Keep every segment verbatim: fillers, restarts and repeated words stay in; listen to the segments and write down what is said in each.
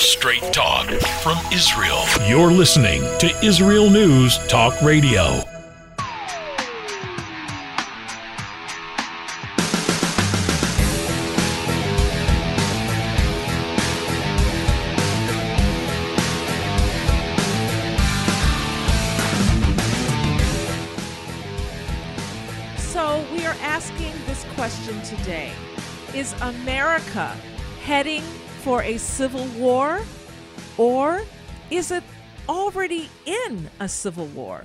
Straight talk from Israel. You're listening to Israel News Talk Radio. So we are asking this question today. Is America heading for a civil war, or is it already in a civil war?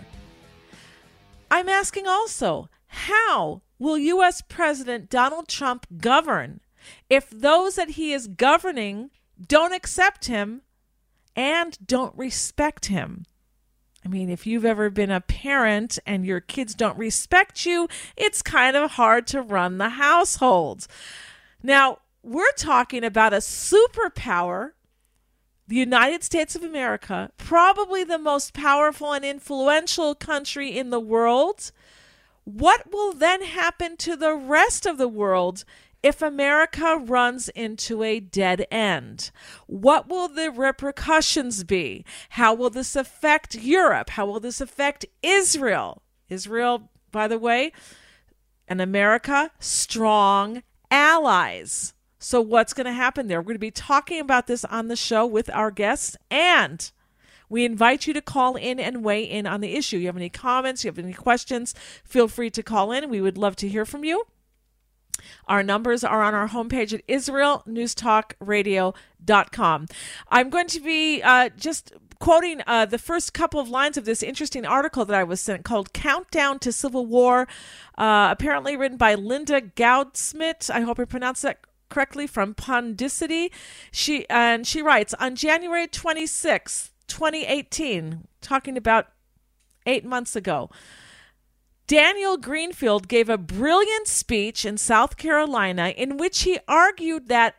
I'm asking also, how will U S President Donald Trump govern if those that he is governing don't accept him and don't respect him? I mean, if you've ever been a parent and your kids don't respect you, it's kind of hard to run the household. Now, we're talking about a superpower, the United States of America, probably the most powerful and influential country in the world. What will then happen to the rest of the world if America runs into a dead end? What will the repercussions be? How will this affect Europe? How will this affect Israel? Israel, by the way, and America, strong allies. So what's going to happen there? We're going to be talking about this on the show with our guests, and we invite you to call in and weigh in on the issue. You have any comments, you have any questions, feel free to call in. We would love to hear from you. Our numbers are on our homepage at israel news talk radio dot com. I'm going to be uh, just quoting uh, the first couple of lines of this interesting article that I was sent called Countdown to Civil War, uh, apparently written by Linda Goudsmit. I hope I pronounced that correctly, from Pondicity. She and she writes, on January twenty-sixth, twenty eighteen, talking about eight months ago, Daniel Greenfield gave a brilliant speech in South Carolina in which he argued that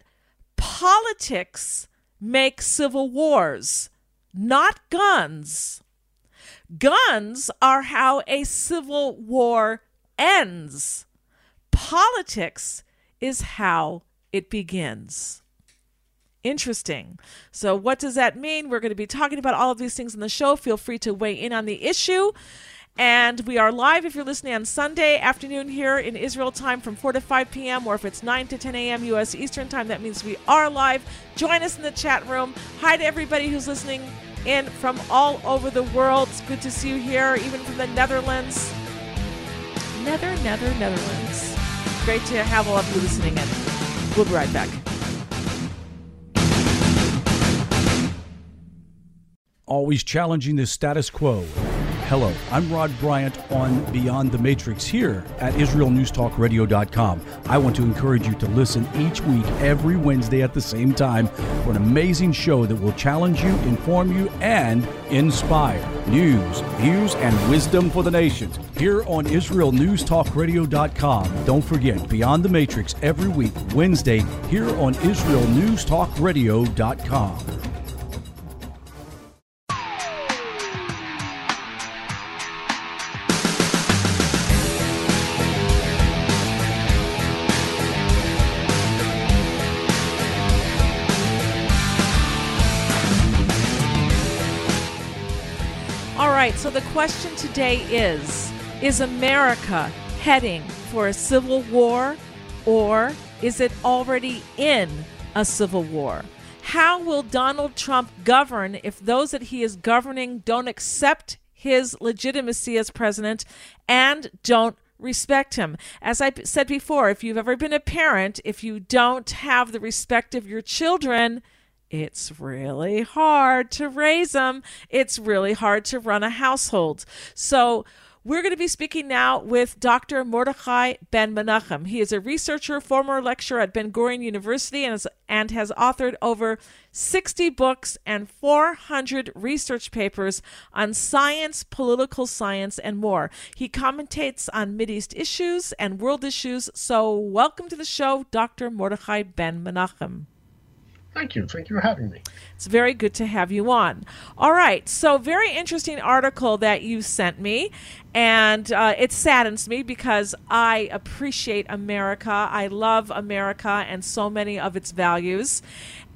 politics make civil wars, not guns. Guns are how a civil war ends. Politics is how it begins. Interesting. So what does that mean? We're going to be talking about all of these things in the show. Feel free to weigh in on the issue. And we are live if you're listening on Sunday afternoon here in Israel time from four to five p.m. or if it's nine to ten a.m. U S Eastern time, that means we are live. Join us in the chat room. Hi to everybody who's listening in from all over the world. It's good to see you here, even from the Netherlands. Nether, Nether, Netherlands. Great to have all of you listening in. We'll be right back. Always challenging the status quo. Hello, I'm Rod Bryant on Beyond the Matrix here at israel news talk radio dot com. I want to encourage you to listen each week, every Wednesday at the same time, for an amazing show that will challenge you, inform you, and inspire. News, views, and wisdom for the nations here on israel news talk radio dot com. Don't forget, Beyond the Matrix every week, Wednesday, here on israel news talk radio dot com. So the question today is, is America heading for a civil war, or is it already in a civil war? How will Donald Trump govern if those that he is governing don't accept his legitimacy as president and don't respect him? As I said before, if you've ever been a parent, if you don't have the respect of your children, it's really hard to raise them. It's really hard to run a household. So we're going to be speaking now with Doctor Mordechai Ben-Menachem. He is a researcher, former lecturer at Ben-Gurion University, and, is, and has authored over sixty books and four hundred research papers on science, political science, and more. He commentates on Mideast issues and world issues. So welcome to the show, Doctor Mordechai Ben-Menachem. Thank you. Thank you for having me. It's very good to have you on. All right. So very interesting article that you sent me. And uh, it saddens me because I appreciate America. I love America and so many of its values.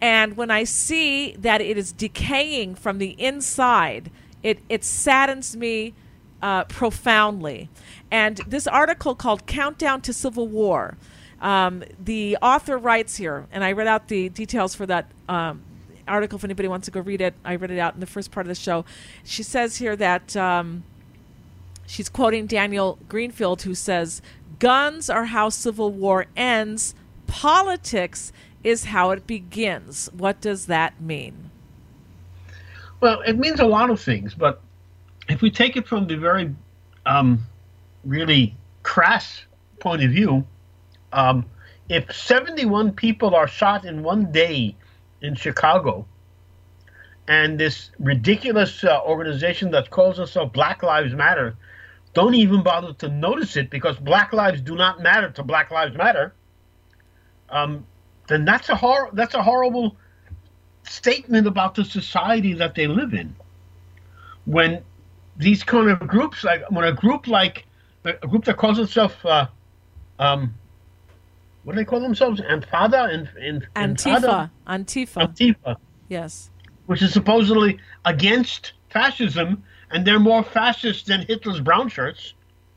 And when I see that it is decaying from the inside, it, it saddens me uh, profoundly. And this article called Countdown to Civil War, um, the author writes here, and I read out the details for that um, article if anybody wants to go read it. I read it out in the first part of the show. She says here that um, she's quoting Daniel Greenfield, who says, "Guns are how civil war ends. Politics is how it begins." What does that mean? Well, it means a lot of things, but if we take it from the very um, really crass point of view, um, if seventy-one people are shot in one day in Chicago, and this ridiculous uh, organization that calls itself Black Lives Matter don't even bother to notice it because Black lives do not matter to Black Lives Matter, um, then that's a hor- that's a horrible statement about the society that they live in. When these kind of groups, like when a group like a group that calls itself, uh, um, what do they call themselves? Antifa, in, in, Antifa, Antifa, Antifa, yes, which is supposedly against fascism, and they're more fascist than Hitler's brown shirts.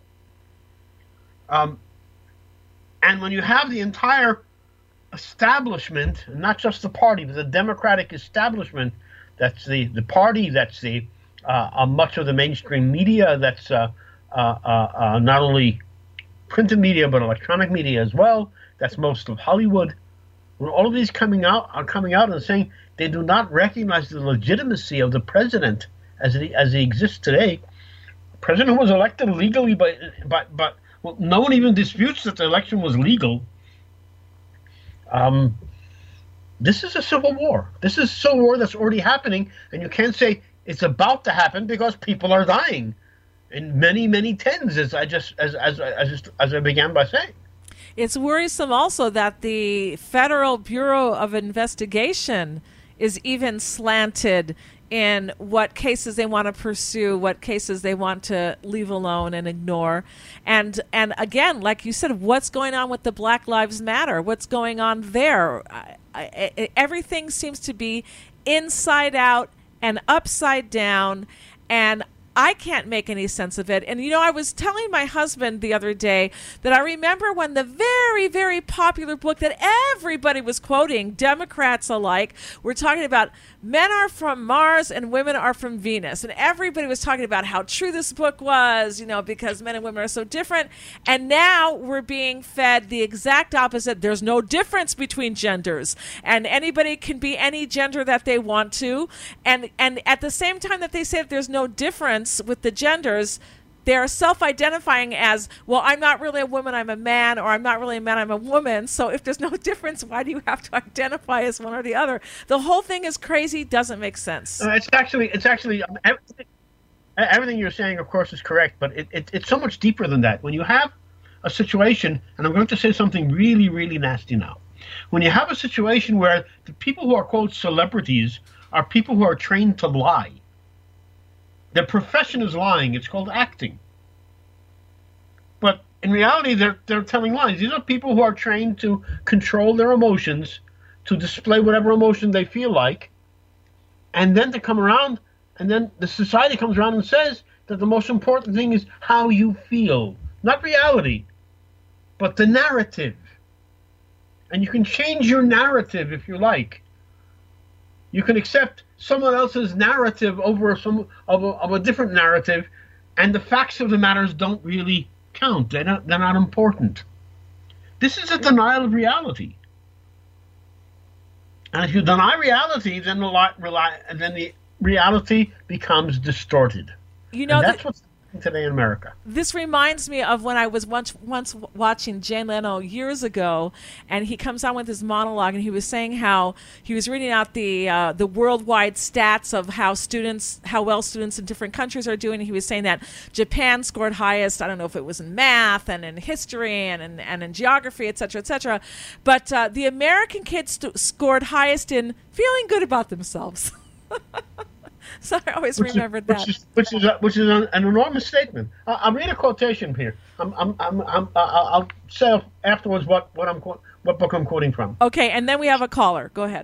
Um, and when you have the entire establishment, not just the party, but the Democratic establishment, that's the, the party, that's the uh, uh, much of the mainstream media, that's uh, uh, uh, uh, not only printed media but electronic media as well, that's most of Hollywood. When all of these coming out are coming out and saying they do not recognize the legitimacy of the president as he, as he exists today. The president was elected legally, but but but well, no one even disputes that the election was legal. Um, this is a civil war. This is a civil war that's already happening, and you can't say it's about to happen because people are dying in many many tens, as I just as as as just, as I began by saying. It's worrisome also that the Federal Bureau of Investigation is even slanted in what cases they want to pursue, what cases they want to leave alone and ignore. And and again, like you said, what's going on with the Black Lives Matter? What's going on there? I, I, everything seems to be inside out and upside down, and I can't make any sense of it. And, you know, I was telling my husband the other day that I remember when the very, very popular book that everybody was quoting, Democrats alike, were talking about men are from Mars and women are from Venus. And everybody was talking about how true this book was, you know, because men and women are so different. And now we're being fed the exact opposite. There's no difference between genders, and anybody can be any gender that they want to. And, and at the same time that they say that there's no difference with the genders, they're self-identifying as, well, I'm not really a woman, I'm a man, or I'm not really a man, I'm a woman. So if there's no difference, why do you have to identify as one or the other? The whole thing is crazy, doesn't make sense. Uh, it's actually, it's actually um, everything, everything you're saying, of course, is correct, but it, it, it's so much deeper than that. When you have a situation, and I'm going to say something really, really nasty now. When you have a situation where the people who are, quote, celebrities are people who are trained to lie. Their profession is lying. It's called acting. But in reality, they're they're telling lies. These are people who are trained to control their emotions, to display whatever emotion they feel like, and then to come around, and then the society comes around and says that the most important thing is how you feel, not reality, but the narrative. And you can change your narrative if you like. You can accept someone else's narrative over some of a, of a different narrative, and the facts of the matters don't really count. They're not, they're not important. This is a denial of reality. And if you deny reality, then the, rely, then the reality becomes distorted. You know, and that's that- what's today in America. This reminds me of when I was once once watching Jay Leno years ago, and he comes on with his monologue, and he was saying how he was reading out the uh, the worldwide stats of how students, how well students in different countries are doing. And he was saying that Japan scored highest. I don't know if it was in math and in history and in, and in geography, et cetera, et cetera. But uh, the American kids st- scored highest in feeling good about themselves. So I always which remembered is, that. which is which is, a, which is an, an enormous statement. I, I'll read a quotation here. I'm, I'm, I'm, I'm, I'll say afterwards what, what I'm what book I'm quoting from. Okay, and then we have a caller. Go ahead.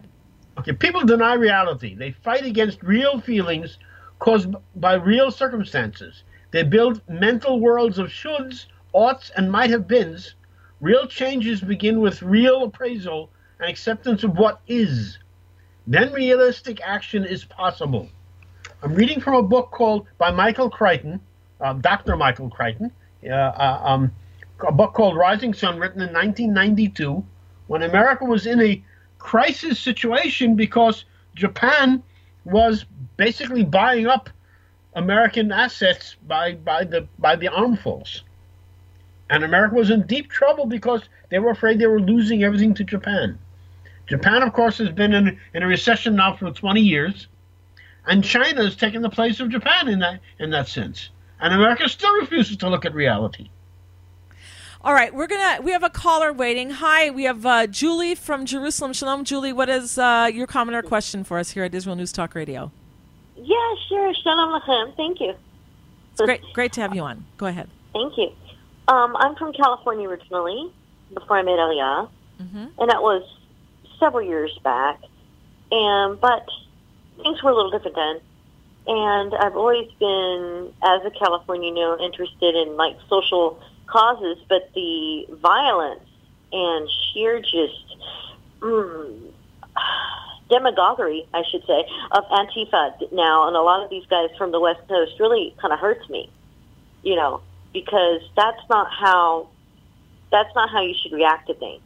Okay, people deny reality. They fight against real feelings caused by real circumstances. They build mental worlds of shoulds, oughts, and might have beens. Real changes begin with real appraisal and acceptance of what is. Then realistic action is possible. I'm reading from a book called by Michael Crichton, uh, Doctor Michael Crichton, uh, uh, um, a book called Rising Sun, written in nineteen ninety-two, when America was in a crisis situation because Japan was basically buying up American assets by, by the by the armfuls. And America was in deep trouble because they were afraid they were losing everything to Japan. Japan, of course, has been in, in a recession now for twenty years, and China has taken the place of Japan in that in that sense. And America still refuses to look at reality. All right, we're gonna. We have a caller waiting. Hi, we have uh, Julie from Jerusalem. Shalom, Julie. What is uh, your comment or question for us here at Israel News Talk Radio? Yeah, sure. Shalom Lachem. Thank you. It's great, great to have you on. Go ahead. Thank you. Um, I'm from California originally, before I made Aliyah, mm-hmm. and that was several years back. And but things were a little different then. And I've always been, as a Californian, you know, interested in like social causes, but the violence and sheer just mm, demagoguery, I should say, of Antifa now, and a lot of these guys from the West Coast really kind of hurts me, you know, because that's not how that's not how you should react to things.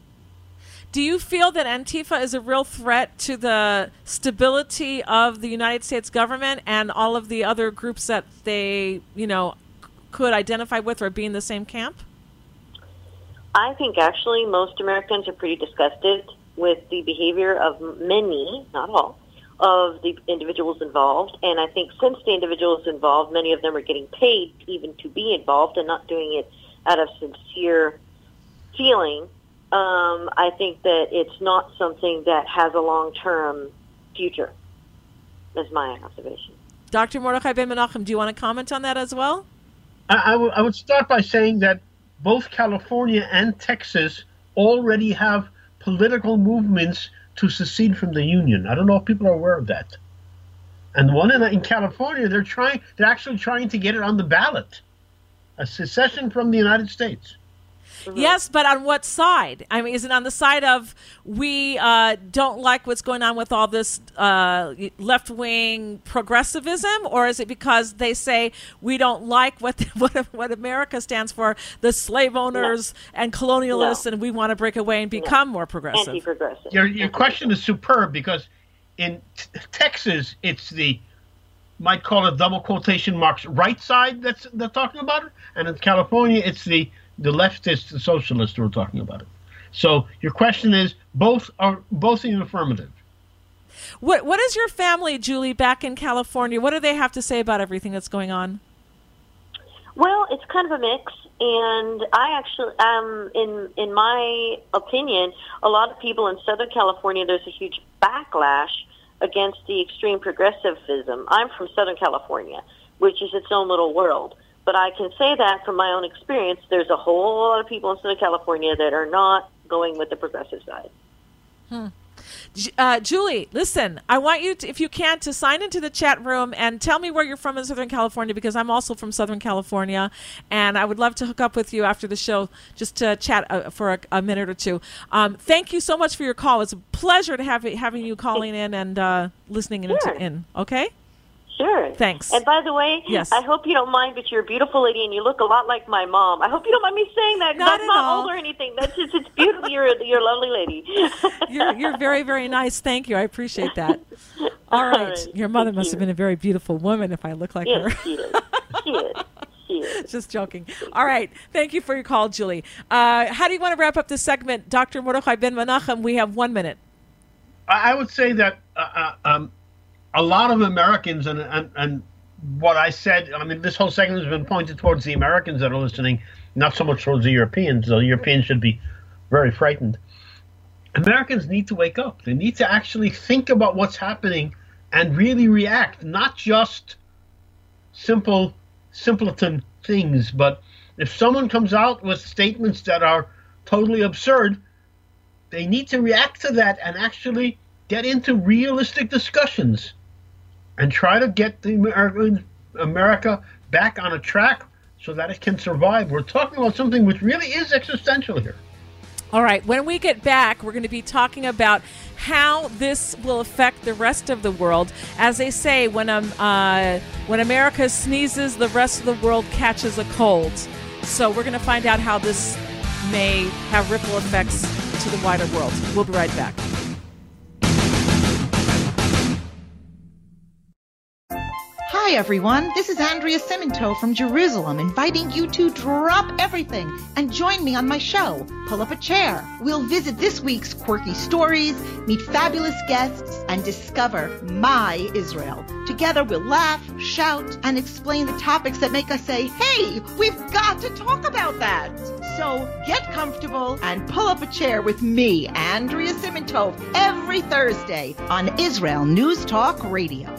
Do you feel that Antifa is a real threat to the stability of the United States government and all of the other groups that they, you know, could identify with or be in the same camp? I think actually most Americans are pretty disgusted with the behavior of many, not all, of the individuals involved. And I think since the individuals involved, many of them are getting paid even to be involved and not doing it out of sincere feeling. Um, I think that it's not something that has a long-term future, is my observation. Doctor Mordechai Ben Menachem, do you want to comment on that as well? I, I, w- I would start by saying that both California and Texas already have political movements to secede from the Union. I don't know if people are aware of that. And the one in, in California, they're trying, they're actually trying to get it on the ballot, a secession from the United States. Mm-hmm. Yes, but on what side? I mean, is it on the side of we uh, don't like what's going on with all this uh, left-wing progressivism, or is it because they say we don't like what what, what America stands for, the slave owners no. and colonialists, no. and we want to break away and become no. more progressive? Anti-progressive. Your, your question is superb because in t- Texas, it's the, might call it double quotation marks, right side that's they're talking about it, and in California, it's the the leftists, the socialists who are talking about it. So your question is, both are both in the affirmative. What What is your family, Julie, back in California? What do they have to say about everything that's going on? Well, it's kind of a mix, and I actually, um, in in my opinion, a lot of people in Southern California, there's a huge backlash against the extreme progressivism. I'm from Southern California, which is its own little world. But I can say that from my own experience, there's a whole lot of people in Southern California that are not going with the progressive side. Hmm. Uh, Julie, listen, I want you to, if you can, to sign into the chat room and tell me where you're from in Southern California, because I'm also from Southern California, and I would love to hook up with you after the show just to chat uh, for a, a minute or two. Um, thank you so much for your call. It's a pleasure to have having you calling in and uh, listening in, sure. in. Okay? Sure. Thanks. And by the way, yes. I hope you don't mind, but you're a beautiful lady and you look a lot like my mom. I hope you don't mind me saying that. Not That's at not all. old or anything. That's just, it's beautiful. You're a, you're a lovely lady. you're, you're very, very nice. Thank you. I appreciate that. All right. All right. Your mother Thank must you. have been a very beautiful woman if I look like yes, her. she is. She is. She is. Just joking. All right. Thank you for your call, Julie. Uh, how do you want to wrap up this segment? Doctor Mordechai Ben Menachem, we have one minute. I would say that uh, um, a lot of Americans, and, and, and what I said, I mean, this whole segment has been pointed towards the Americans that are listening, not so much towards the Europeans. The Europeans should be very frightened. Americans need to wake up. They need to actually think about what's happening and really react, not just simple, simpleton things. But if someone comes out with statements that are totally absurd, they need to react to that and actually get into realistic discussions and try to get the American, America back on a track so that it can survive. We're talking about something which really is existential here. All right. When we get back, we're going to be talking about how this will affect the rest of the world. As they say, when um, uh, when America sneezes, the rest of the world catches a cold. So we're going to find out how this may have ripple effects to the wider world. We'll be right back. Hi, everyone. This is Andrea Simento from Jerusalem, inviting you to drop everything and join me on my show, Pull Up a Chair. We'll visit this week's quirky stories, meet fabulous guests, and discover my Israel. Together, we'll laugh, shout, and explain the topics that make us say, hey, we've got to talk about that. So get comfortable and pull up a chair with me, Andrea Simento, every Thursday on Israel News Talk Radio.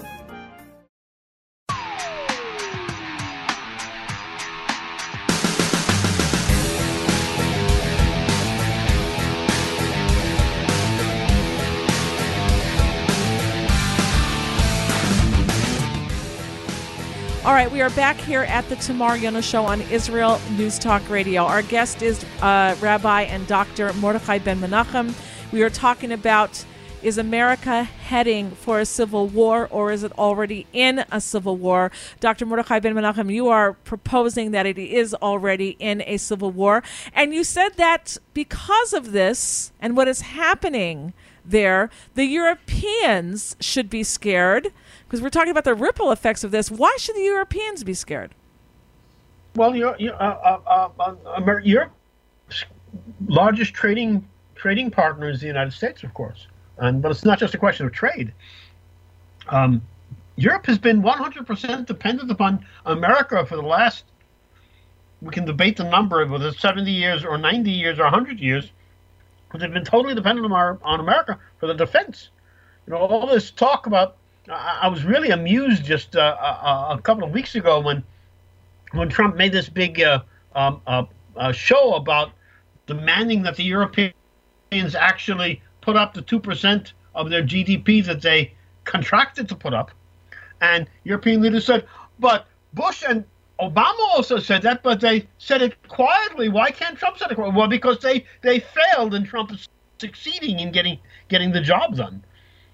All right, we are back here at the Tamar Yona Show on Israel News Talk Radio. Our guest is uh, Rabbi and Doctor Mordechai Ben Menachem. We are talking about, is America heading for a civil war, or is it already in a civil war? Doctor Mordechai Ben Menachem, you are proposing that it is already in a civil war. And you said that because of this and what is happening there, the Europeans should be scared, because we're talking about the ripple effects of this. Why should the Europeans be scared? Well, you're, you're, uh, uh, uh, uh, Europe's largest trading trading partner is the United States, of course. And, but it's not just a question of trade. Um, Europe has been one hundred percent dependent upon America for the last, we can debate the number, whether it's seventy years or ninety years or one hundred years, but they've been totally dependent on, our, on America for the defense. You know, all this talk about, I, I was really amused just uh, a, a couple of weeks ago when when Trump made this big uh, um, uh, uh, show about demanding that the Europeans actually put up the two percent of their G D P that they contracted to put up. And European leaders said, but Bush and Obama also said that, but they said it quietly. Why can't Trump say it quietly? Well, because they, they failed and Trump is succeeding in getting getting the job done.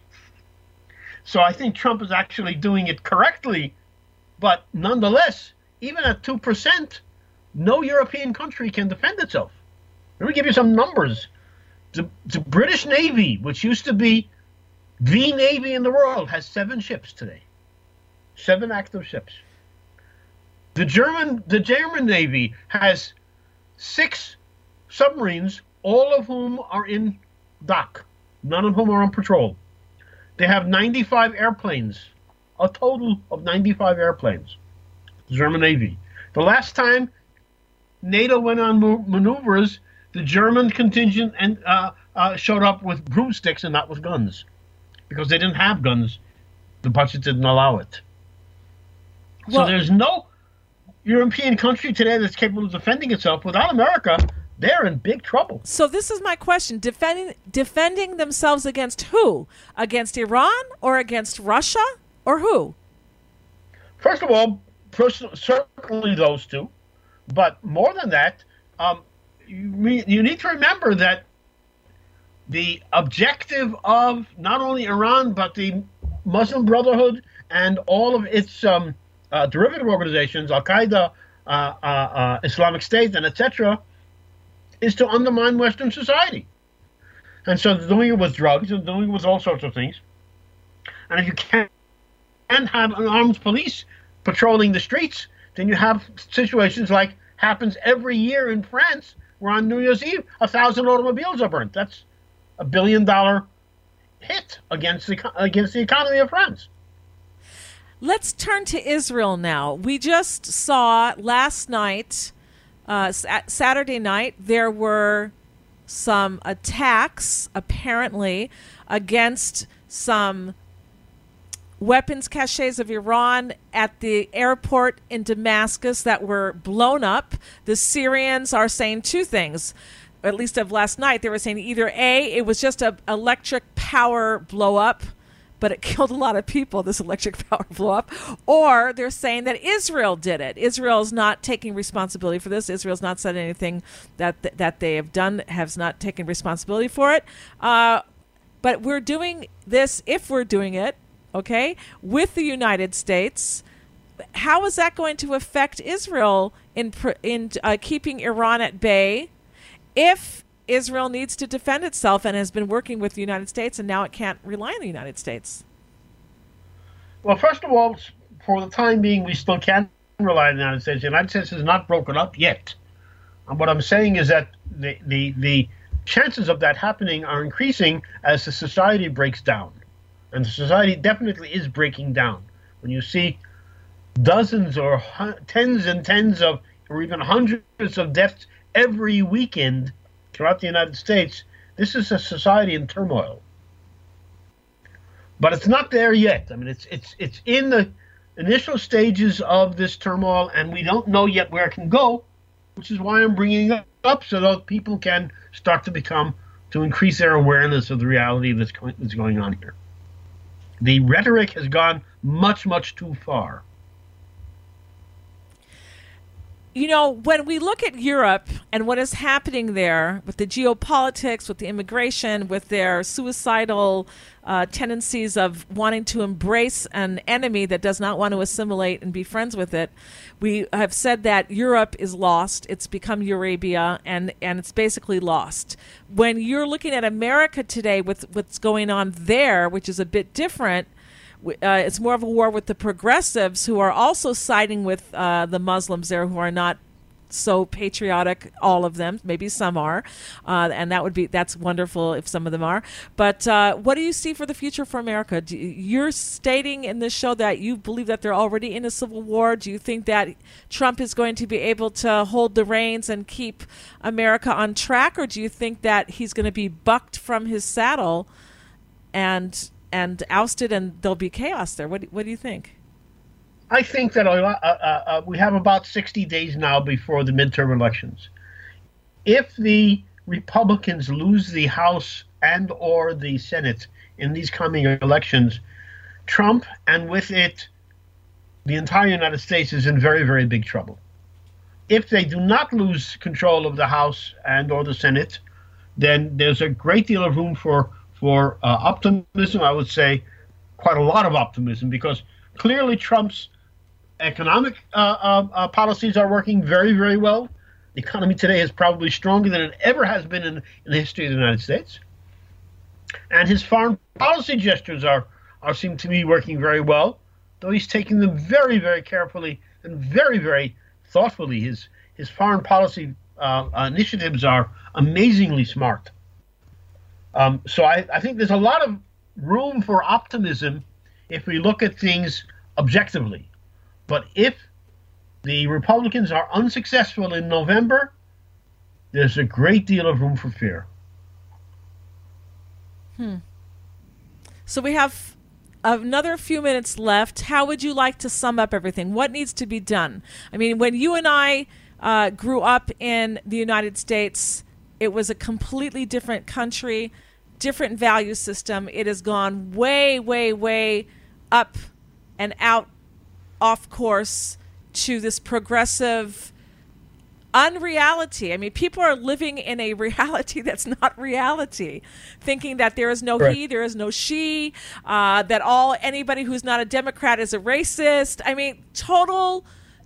So I think Trump is actually doing it correctly. But nonetheless, even at two percent, no European country can defend itself. Let me give you some numbers. The, the British Navy, which used to be the Navy in the world, has seven ships today. Seven active ships. The German, the German Navy has six submarines, all of whom are in dock, none of whom are on patrol. They have ninety-five airplanes, a total of ninety-five airplanes, the German Navy. The last time NATO went on maneuvers, the German contingent and uh, uh, showed up with broomsticks and not with guns, because they didn't have guns. The budget didn't allow it. So well, there's no European country today that's capable of defending itself. Without America, they're in big trouble. So this is my question. Defending defending themselves against who? Against Iran or against Russia or who? First of all, certainly those two. But more than that, um, you, you need to remember that the objective of not only Iran, but the Muslim Brotherhood and all of its um, uh, derivative organizations, Al-Qaeda, uh, uh, uh, Islamic State, and et cetera, is to undermine Western society. And so they're doing it with drugs and doing it with all sorts of things. And if you can't have an armed police patrolling the streets, then you have situations like happens every year in France, where on New Year's Eve, a thousand automobiles are burnt. That's a billion dollar hit against the, against the economy of France. Let's turn to Israel now. We just saw last night, uh, Saturday night, there were some attacks, apparently, against some weapons caches of Iran at the airport in Damascus that were blown up. The Syrians are saying two things. at least of last night, they were saying either A, it was just a electric power blow up, but it killed a lot of people, this electric power blow up, or they're saying that Israel did it. Israel's not taking responsibility for this. Israel's not said anything that that they have done, has not taken responsibility for it. Uh, but we're doing this, if we're doing it, okay, with the United States. How is that going to affect Israel in in uh, keeping Iran at bay if Israel needs to defend itself and has been working with the United States and now it can't rely on the United States? Well, first of all, for the time being, we still can rely on the United States. The United States is not broken up yet. And what I'm saying is that the, the, the chances of that happening are increasing as the society breaks down. And the society definitely is breaking down. When you see dozens or hu- tens and tens of, or even hundreds of deaths every weekend throughout the United States, this is a society in turmoil. But it's not there yet. I mean, it's it's it's in the initial stages of this turmoil, and we don't know yet where it can go, which is why I'm bringing it up so that people can start to become, to increase their awareness of the reality that's going, that's going on here. The rhetoric has gone much, much too far. You know, when we look at Europe and what is happening there with the geopolitics, with the immigration, with their suicidal uh, tendencies of wanting to embrace an enemy that does not want to assimilate and be friends with it, we have said that Europe is lost. It's become Eurabia, and, and it's basically lost. When you're looking at America today with what's going on there, which is a bit different, Uh, it's more of a war with the progressives who are also siding with uh, the Muslims there, who are not so patriotic, all of them. Maybe some are, uh, and that would be that's wonderful if some of them are. But uh, what do you see for the future for America? Do you, you're stating in this show that you believe that they're already in a civil war. Do you think that Trump is going to be able to hold the reins and keep America on track, or do you think that he's going to be bucked from his saddle and and ousted, and there'll be chaos there? What do, what do you think? I think that uh, uh, we have about sixty days now before the midterm elections. If the Republicans lose the House and or the Senate in these coming elections, Trump, and with it the entire United States, is in very, very big trouble. If they do not lose control of the House and or the Senate, then there's a great deal of room for for uh, optimism. I would say quite a lot of optimism, because clearly Trump's economic uh, uh, uh, policies are working very, very well. The economy today is probably stronger than it ever has been in, in the history of the United States. And his foreign policy gestures are, are seem to be working very well, though he's taking them very, very carefully and very, very thoughtfully. His, his foreign policy uh, initiatives are amazingly smart. Um, so I, I think there's a lot of room for optimism if we look at things objectively. But if the Republicans are unsuccessful in November, there's a great deal of room for fear. Hmm. So we have another few minutes left. How would you like to sum up everything? What needs to be done? I mean, when you and I uh, grew up in the United States, it was a completely different country, different value system. It has gone way, way, way up and out, off course, to this progressive unreality. I mean, people are living in a reality that's not reality, thinking that there is no Correct. he, there is no she, uh, that all anybody who's not a Democrat is a racist. I mean, total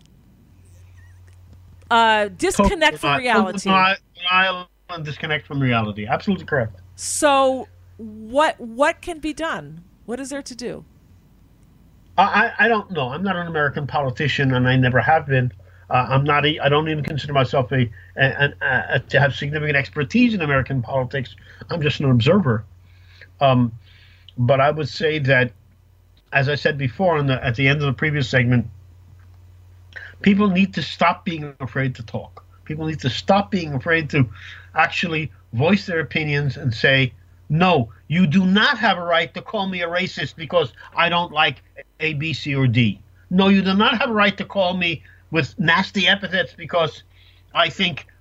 uh, disconnect from reality. Denial and disconnect from reality. Absolutely correct. So, what what can be done? What is there to do? I, I don't know. I'm not an American politician, and I never have been. Uh, I'm not. A, I don't even consider myself a, a, a, a to have significant expertise in American politics. I'm just an observer. Um, but I would say that, as I said before, in the, at the end of the previous segment, people need to stop being afraid to talk. People need to stop being afraid to actually voice their opinions and say, no, you do not have a right to call me a racist because I don't like A, B, C, or D. No, you do not have a right to call me with nasty epithets because I think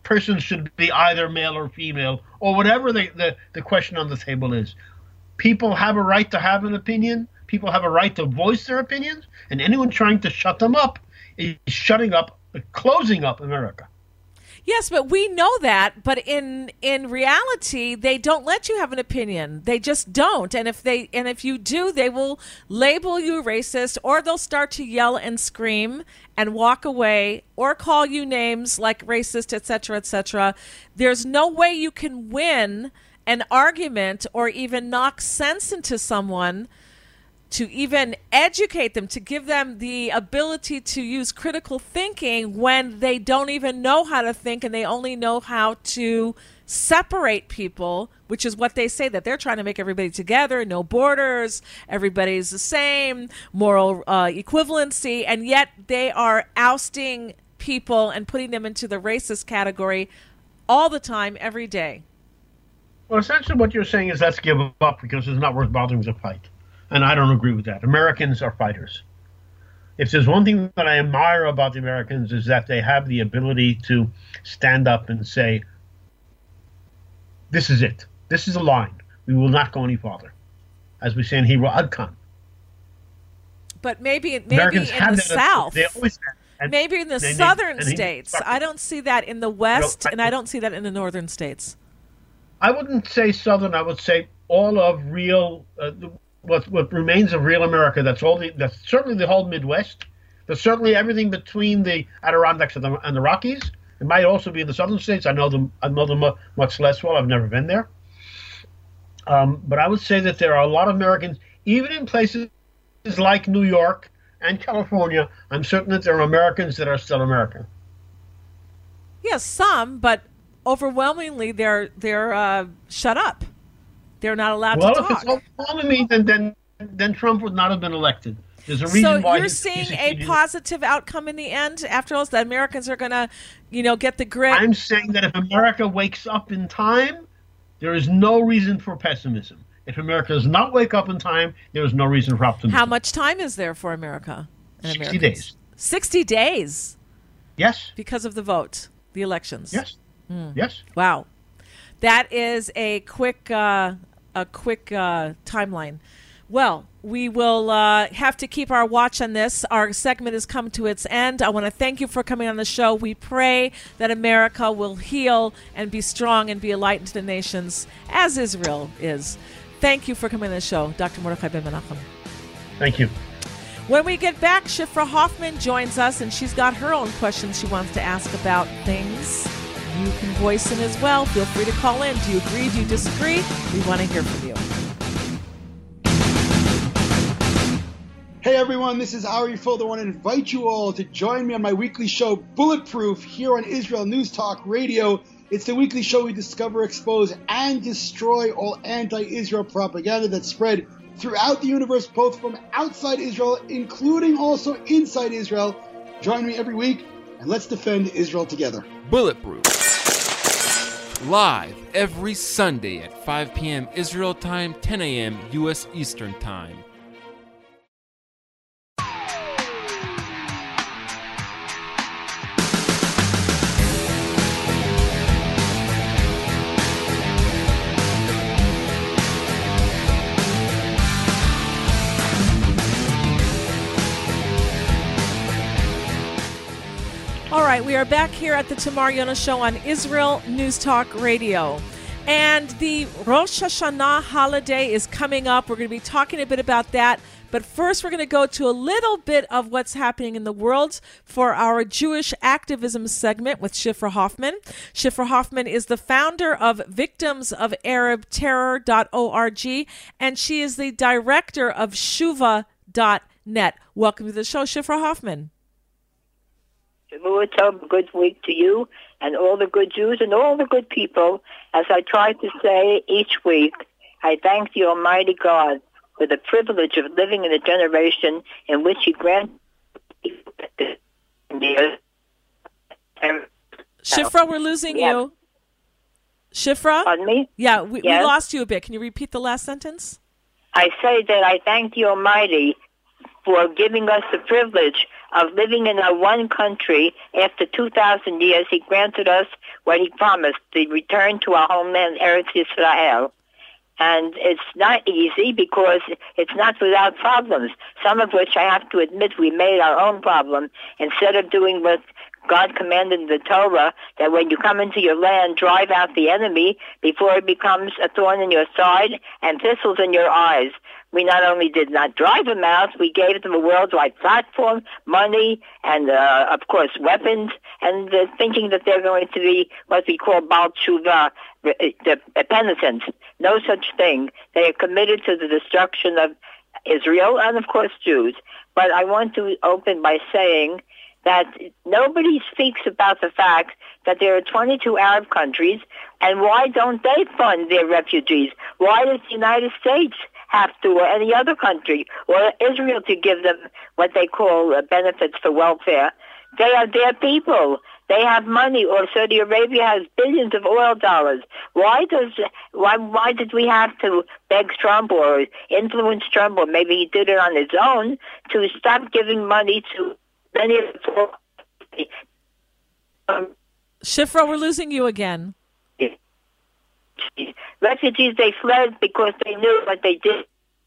person should be either male or female, or whatever the, the, the question on the table is. People have a right to have an opinion. People have a right to voice their opinions. And anyone trying to shut them up is shutting up, closing up America. Yes, but we know that. But in in reality, they don't let you have an opinion. They just don't. And if they and if you do, they will label you racist, or they'll start to yell and scream and walk away, or call you names like racist, et cetera, et cetera. There's no way you can win an argument or even knock sense into someone, to even educate them, to give them the ability to use critical thinking when they don't even know how to think and they only know how to separate people, which is what they say, that they're trying to make everybody together, no borders, everybody's the same, moral uh, equivalency, and yet they are ousting people and putting them into the racist category all the time, every day. Well, essentially what you're saying is let's give up because it's not worth bothering to fight. And I don't agree with that. Americans are fighters. If there's one thing that I admire about the Americans is that they have the ability to stand up and say, this is it. This is the line. We will not go any farther. As we say in Hebrew, Ad Kan. But maybe, maybe Americans in have the that, South. They always have. And maybe in the they, southern and he, states. I don't see that in the West, you know, and I don't see that in the northern states. I wouldn't say southern. I would say all of real... Uh, What what remains of real America? That's all. The, that's certainly the whole Midwest. There's certainly everything between the Adirondacks and the, and the Rockies. It might also be in the southern states. I know them. I know them much less well. I've never been there. Um, but I would say that there are a lot of Americans, even in places like New York and California. I'm certain that there are Americans that are still American. Yes, some, but overwhelmingly they're they're uh, shut up. They're not allowed well, to talk. Well, if it's all to me, then, then then Trump would not have been elected. There's a reason so why. you're he's, seeing he's a positive outcome in the end. After all, the Americans are going to, you know, get the grit. I'm saying that if America wakes up in time, there is no reason for pessimism. If America does not wake up in time, there is no reason for optimism. How much time is there for America? And Sixty Americans? days. Sixty days. Yes. Because of the vote, the elections. Yes. Mm. Yes. Wow. That is a quick, uh, a quick uh, timeline. Well, we will uh, have to keep our watch on this. Our segment has come to its end. I want to thank you for coming on the show. We pray that America will heal and be strong and be a light to the nations, as Israel is. Thank you for coming on the show, Doctor Mordechai Ben Menachem. Thank you. When we get back, Shifra Hoffman joins us, and she's got her own questions she wants to ask about things. You can voice them as well. Feel free to call in. Do you agree? Do you disagree? We want to hear from you. Hey everyone, this is Ari Fulda. I want to invite you all to join me on my weekly show, Bulletproof, here on Israel News Talk Radio. It's the weekly show we discover, expose, and destroy all anti-Israel propaganda that's spread throughout the universe, both from outside Israel, including also inside Israel. Join me every week, and let's defend Israel together. Bulletproof. Live every Sunday at five p.m. Israel time, ten a.m. U S Eastern Time. All right, we are back here at the Tamar Yona Show on Israel News Talk Radio. And the Rosh Hashanah holiday is coming up. We're going to be talking a bit about that. But first, we're going to go to a little bit of what's happening in the world for our Jewish activism segment with Shifra Hoffman. Shifra Hoffman is the founder of victims of arab terror dot org, and she is the director of shuva dot net. Welcome to the show, Shifra Hoffman. Shavua Tov, good week to you and all the good Jews and all the good people. As I try to say each week, I thank the Almighty God for the privilege of living in a generation in which He grants. Shifra, we're losing yeah. you. Shifra? Pardon me? Yeah, we, yes? we lost you a bit. Can you repeat the last sentence? I say that I thank the Almighty for giving us the privilege of living in our one country. After two thousand years, he granted us what he promised, the return to our homeland, Eretz Yisrael. And it's not easy because it's not without problems, some of which I have to admit we made our own problem. Instead of doing what God commanded in the Torah, that when you come into your land, drive out the enemy before it becomes a thorn in your side and thistles in your eyes. We not only did not drive them out, we gave them a worldwide platform, money, and, uh, of course, weapons, and uh, thinking that they're going to be what we call Baal Tshuva, the penitent. No such thing. They are committed to the destruction of Israel and, of course, Jews. But I want to open by saying that nobody speaks about the fact that there are twenty-two Arab countries, and why don't they fund their refugees? Why does the United States have to, or any other country, or Israel to give them what they call uh, benefits for welfare? They are their people. They have money, or Saudi Arabia has billions of oil dollars. Why does why why did we have to beg Trump or influence Trump, or maybe he did it on his own, to stop giving money to many of the um, Shifra, we're losing you again. Refugees, they fled because they knew what they did.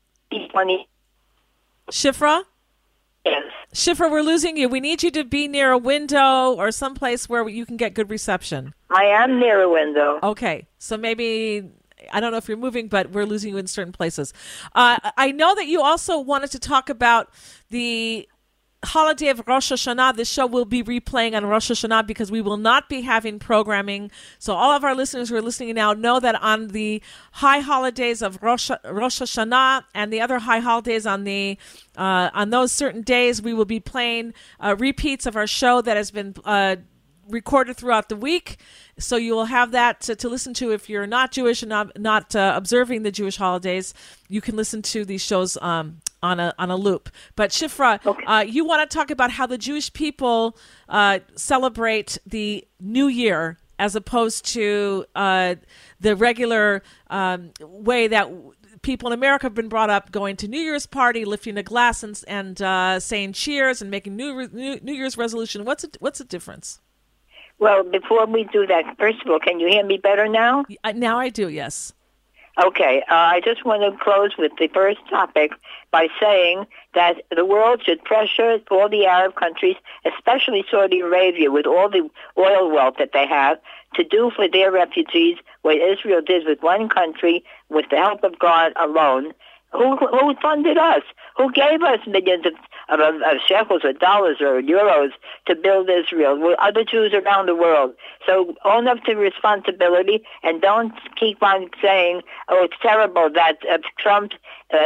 Shifra? Yes. Shifra, we're losing you. We need you to be near a window or someplace where you can get good reception. I am near a window. Okay. So maybe, I don't know if you're moving, but we're losing you in certain places. Uh, I know that you also wanted to talk about the holiday of Rosh Hashanah. This show will be replaying on Rosh Hashanah because we will not be having programming. So all of our listeners who are listening now know that on the high holidays of Rosh, Rosh Hashanah and the other high holidays on the uh, on those certain days, we will be playing uh, repeats of our show that has been uh, recorded throughout the week. So you will have that to, to listen to if you're not Jewish and not, not uh, observing the Jewish holidays. You can listen to these shows um, on a on a loop. But Shifra, okay. uh, you want to talk about how the Jewish people uh, celebrate the New Year as opposed to uh, the regular um, way that people in America have been brought up, going to New Year's party, lifting a glass and, and uh, saying cheers and making New, New New Year's resolution. What's a, what's the difference? Well, before we do that, first of all, can you hear me better now? Uh, now I do, yes. Okay, uh, I just want to close with the first topic by saying that the world should pressure all the Arab countries, especially Saudi Arabia, with all the oil wealth that they have, to do for their refugees what Israel did with one country with the help of God alone. Who, who funded us? Who gave us millions of, of, of shekels or dollars or euros to build Israel? With other Jews around the world. So own up to responsibility and don't keep on saying, oh, it's terrible that uh, Trump, uh,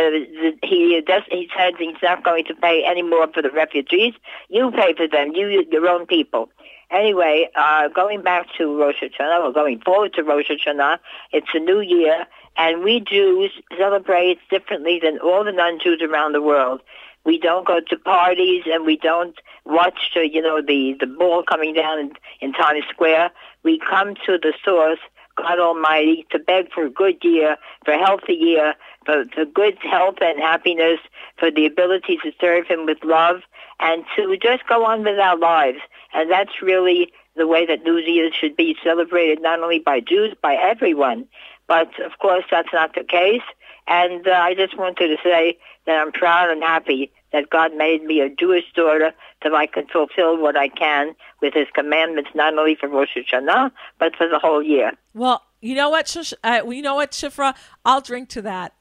he does, he said he's not going to pay any more for the refugees. You pay for them, you, your own people. Anyway, uh, going back to Rosh Hashanah, or going forward to Rosh Hashanah, it's a new year, and we Jews celebrate differently than all the non-Jews around the world. We don't go to parties, and we don't watch, uh, you know, the, the ball coming down in, in Times Square. We come to the source, God Almighty, to beg for a good year, for a healthy year, for, for good health and happiness, for the ability to serve Him with love, and to just go on with our lives. And that's really the way that New Year's should be celebrated, not only by Jews, by everyone. But, of course, that's not the case. And uh, I just wanted to say that I'm proud and happy that God made me a Jewish daughter, that I can fulfill what I can with His commandments, not only for Rosh Hashanah, but for the whole year. Well, you know what, Shish- uh, you know what, Shifra? I'll drink to that.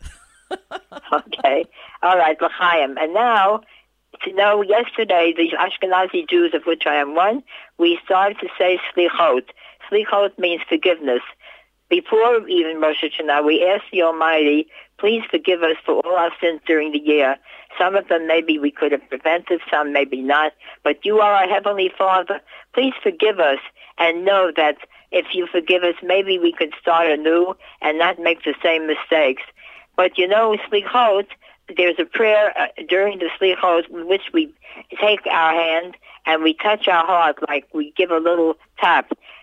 Okay. All right, L'chaim. And now, to know, yesterday, the Ashkenazi Jews, of which I am one, we started to say Slichot. Slichot means forgiveness. Before even Rosh Hashanah, we asked the Almighty, please forgive us for all our sins during the year. Some of them maybe we could have prevented, some maybe not. But you are our Heavenly Father. Please forgive us and know that if you forgive us, maybe we could start anew and not make the same mistakes. But you know, Slichot, there's a prayer uh, during the Slichot in which we take our hand and we touch our heart like we give a little tap.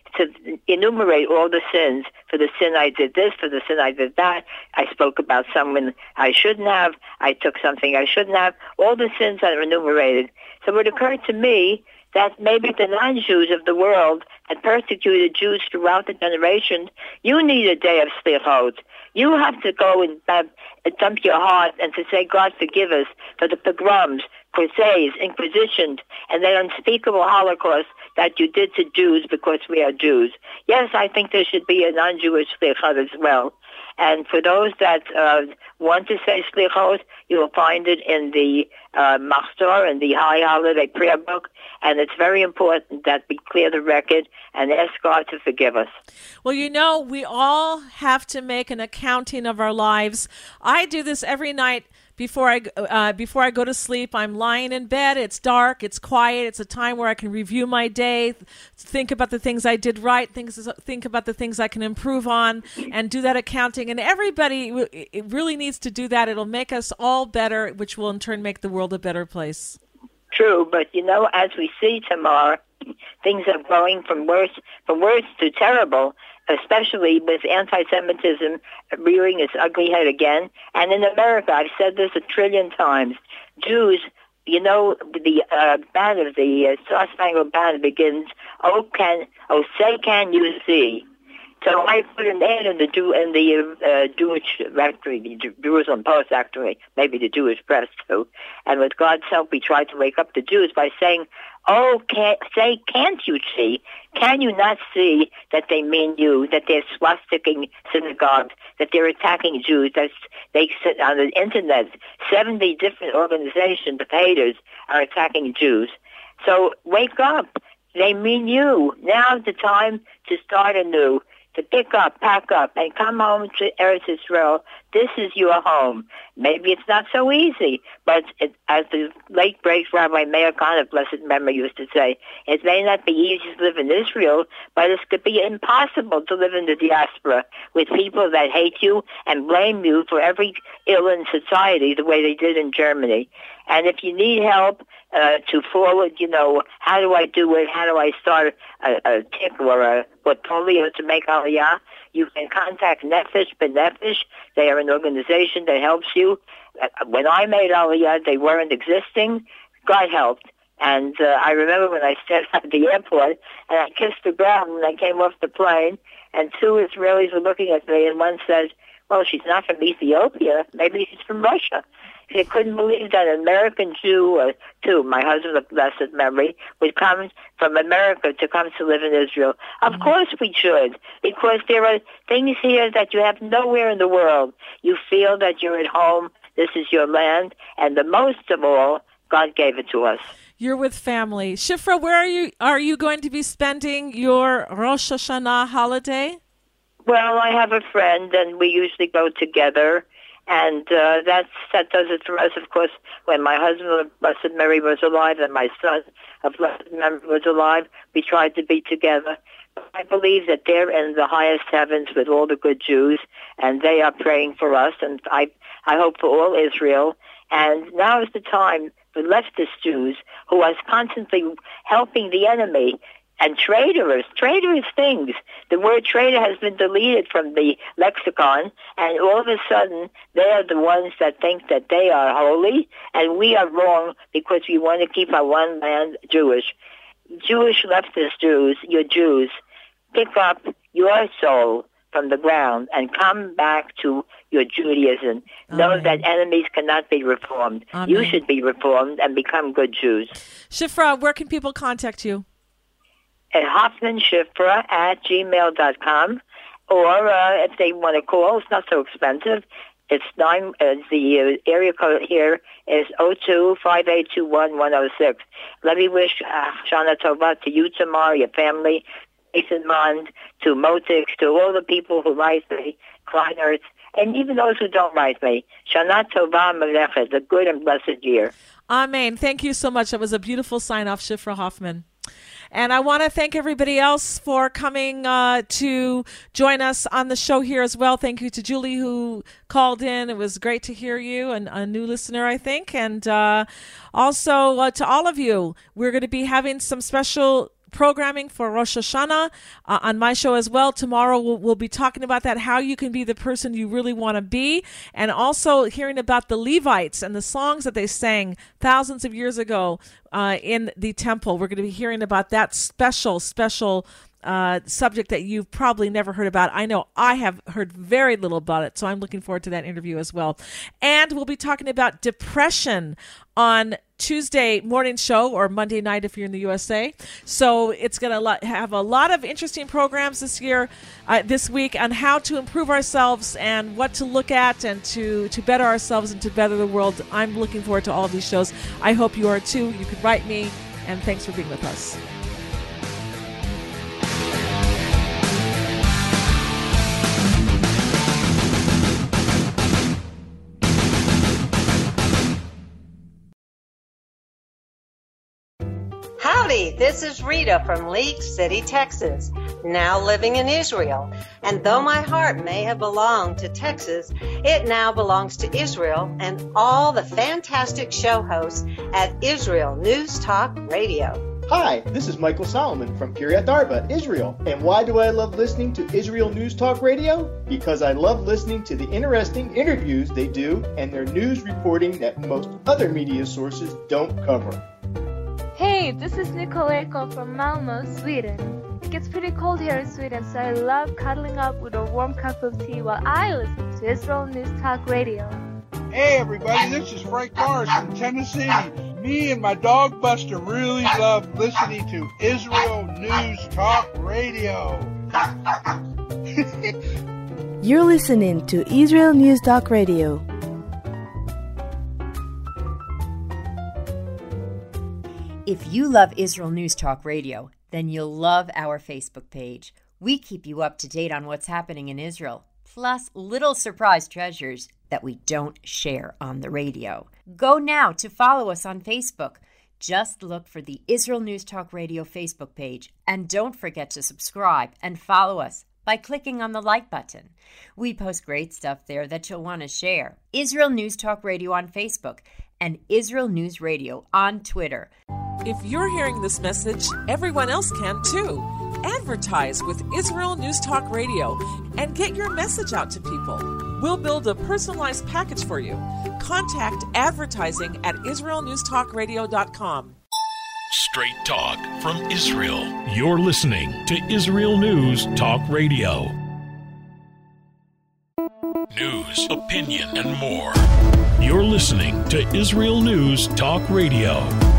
to enumerate all the sins. For the sin I did this, for the sin I did that. I spoke about someone I shouldn't have. I took something I shouldn't have. All the sins that are enumerated. So it occurred to me that maybe the non-Jews of the world had persecuted Jews throughout the generations. You need a day of slichot. You have to go and uh, dump your heart and to say, God, forgive us for the pogroms, crusades, inquisitions, and the unspeakable Holocaust that you did to Jews because we are Jews. Yes, I think there should be a non-Jewish slichot as well. And for those that uh, want to say slichot, you will find it in the uh, Machzor, in the High Holiday Prayer Book. And it's very important that we clear the record and ask God to forgive us. Well, you know, we all have to make an accounting of our lives. I do this every night. Before I uh, before I go to sleep, I'm lying in bed. It's dark. It's quiet. It's a time where I can review my day, think about the things I did right, things think about the things I can improve on, and do that accounting. And everybody it really needs to do that. It'll make us all better, which will in turn make the world a better place. True, but you know, as we see tomorrow, things are going from worse from worse to terrible, especially with anti-Semitism rearing its ugly head again. And in America, I've said this a trillion times, Jews, you know, the uh, banner, the uh, Star Spangled Banner begins, oh, can, oh, say can you see? So I put an ad in the Jew in the uh, Jewish factory, the Jerusalem Post, actually, maybe the Jewish press too. And with God's help, we tried to wake up the Jews by saying, "Oh, can, say, can't you see? Can you not see that they mean you? That they're swastiking synagogues? That they're attacking Jews? That they sit on the internet. Seventy different organizations of haters are attacking Jews. So wake up! They mean you. Now's the time to start anew." To pick up, pack up, and come home to Eretz Israel. This is your home. Maybe it's not so easy, but it, as the late great Rabbi Meir Kahn of blessed memory used to say, it may not be easy to live in Israel, but it could be impossible to live in the diaspora with people that hate you and blame you for every ill in society the way they did in Germany. And if you need help uh, to forward, you know, how do I do it? How do I start a, a tick or a portfolio to make Aliyah? You can contact Nefesh B'Nefesh. They are an organization that helps you. When I made Aliyah, they weren't existing. God helped. And uh, I remember when I stepped at the airport and I kissed the ground when I came off the plane, and two Israelis were looking at me, and one said, well, she's not from Ethiopia. Maybe she's from Russia. They couldn't believe that an American Jew, or two, my husband of blessed memory, would come from America to come to live in Israel. Of mm-hmm. course we should, because there are things here that you have nowhere in the world. You feel that you're at home. This is your land. And the most of all, God gave it to us. You're with family. Shifra, where are you? Are you going to be spending your Rosh Hashanah holiday? Well, I have a friend, and we usually go together. And uh, that's, that does it for us, of course. When my husband of Blessed Mary was alive and my son of Blessed Mary was alive, we tried to be together. I believe that they're in the highest heavens with all the good Jews, and they are praying for us, and I, I hope for all Israel. And now is the time for leftist Jews who are constantly helping the enemy, and traitorous, traitorous things. The word traitor has been deleted from the lexicon, and all of a sudden, they are the ones that think that they are holy, and we are wrong because we want to keep our one land Jewish. Jewish leftist Jews, you're Jews, pick up your soul from the ground and come back to your Judaism. Amen. Know that enemies cannot be reformed. Amen. You should be reformed and become good Jews. Shifra, where can people contact you? At Hoffman Shifra at gmail dot com, or uh, if they want to call, it's not so expensive. It's nine. Uh, the uh, area code here is oh two, five eight two one, one oh six. Let me wish uh, Shana Tova to you tomorrow, your family, Jason Mond, to Motix, to all the people who write me, Kleiners, and even those who don't write me. Shana Tova Melechet, a good and blessed year. Amen. Thank you so much. That was a beautiful sign-off, Shifra Hoffman. And I want to thank everybody else for coming uh, to join us on the show here as well. Thank you to Julie who called in. It was great to hear you, and a new listener, I think. And uh, also uh, to all of you, we're going to be having some special programming for Rosh Hashanah uh, on my show as well. Tomorrow we'll, we'll be talking about that, how you can be the person you really want to be, and also hearing about the Levites and the songs that they sang thousands of years ago uh, in the temple. We're going to be hearing about that special, special Uh, subject that you've probably never heard about. I know I have heard very little about it, so I'm looking forward to that interview as well. And we'll be talking about depression on Tuesday morning show, or Monday night if you're in the U S A. So it's going to have a lot of interesting programs this year, uh, this week, on how to improve ourselves and what to look at and to, to better ourselves and to better the world. I'm looking forward to all of these shows. I hope you are too. You can write me, and thanks for being with us. Howdy, this is Rita from League City, Texas, now living in Israel. And though my heart may have belonged to Texas, it now belongs to Israel and all the fantastic show hosts at Israel News Talk Radio. Hi, this is Michael Solomon from Kiryat Arba, Israel. And why do I love listening to Israel News Talk Radio? Because I love listening to the interesting interviews they do and their news reporting that most other media sources don't cover. Hey, this is Nicole Eko from Malmö, Sweden. It gets pretty cold here in Sweden, so I love cuddling up with a warm cup of tea while I listen to Israel News Talk Radio. Hey everybody, this is Frank Morris from Tennessee. Me and my dog Buster really love listening to Israel News Talk Radio. You're listening to Israel News Talk Radio. If you love Israel News Talk Radio, then you'll love our Facebook page. We keep you up to date on what's happening in Israel, plus little surprise treasures that we don't share on the radio. Go now to follow us on Facebook. Just look for the Israel News Talk Radio Facebook page, and don't forget to subscribe and follow us by clicking on the like button. We post great stuff there that you'll want to share. Israel News Talk Radio on Facebook and Israel News Radio on Twitter. If you're hearing this message, everyone else can too. Advertise with Israel News Talk Radio and get your message out to people. We'll build a personalized package for you. Contact advertising at israel news talk radio dot com. Straight talk from Israel. You're listening to Israel News Talk Radio. News, opinion, and more. You're listening to Israel News Talk Radio.